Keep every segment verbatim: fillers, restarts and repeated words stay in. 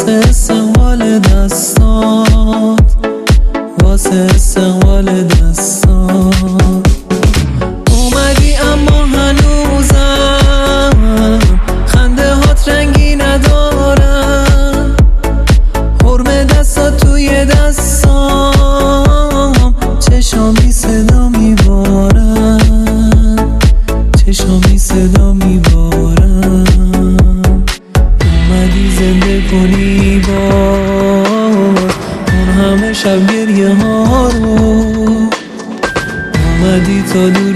واسه استقبال دستات، واسه استقبال دستات. اومدی اما هنوزم خنده هات رنگی ندارم، حرم دستات توی دستام، چشامی صدا میبارم، چشامی صدا میبارم. اومدی زنده کنی باز اون همه شب گریه ها رو، اومدی تا دور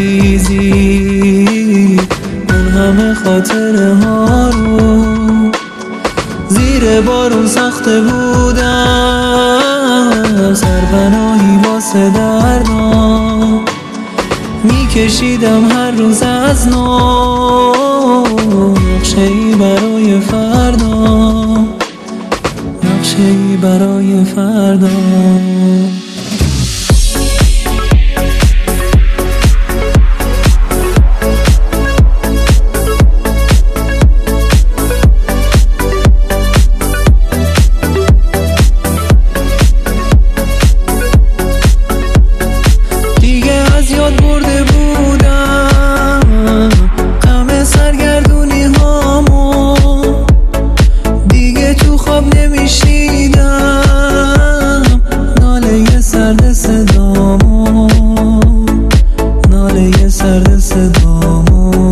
بریزی اون همه خاطره ها رو. زیر بارون ساخته بودم سرپناهی واسه دردام، میکشیدم هر روز از نو نقشه‌ای برای فردا، نقشه‌ای برای فردا. یاد برده بودم غم سرگردونی هامو، دیگه تو خواب نمیشیدم ناله سرد صدامو، ناله سرد صدامو.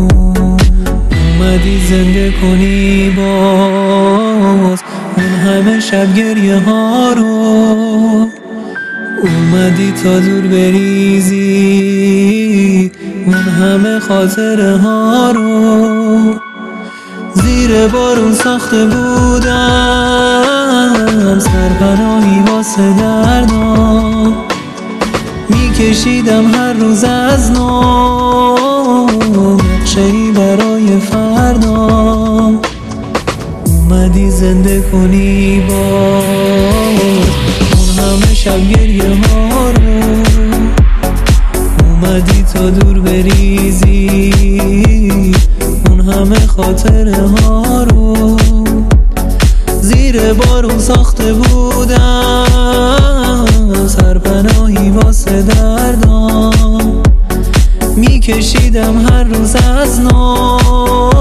اومدی زنده کنی باز اون همه شب گریه ها رو، اومدی تا دور بریزی اون همه خاطره ها رو. زیر بارون ساخته بودم سرپناهی واسه دردام، میکشیدم هر روز از نو نقشه‌ای برای فردام. اومدی زنده کنی باز همه شب گریه ها رو، اومدی تا دور بریزی اون همه خاطره ها رو. زیر بارون ساخته بودم سرپناهی واسه دردام، میکشیدم هر روز از نو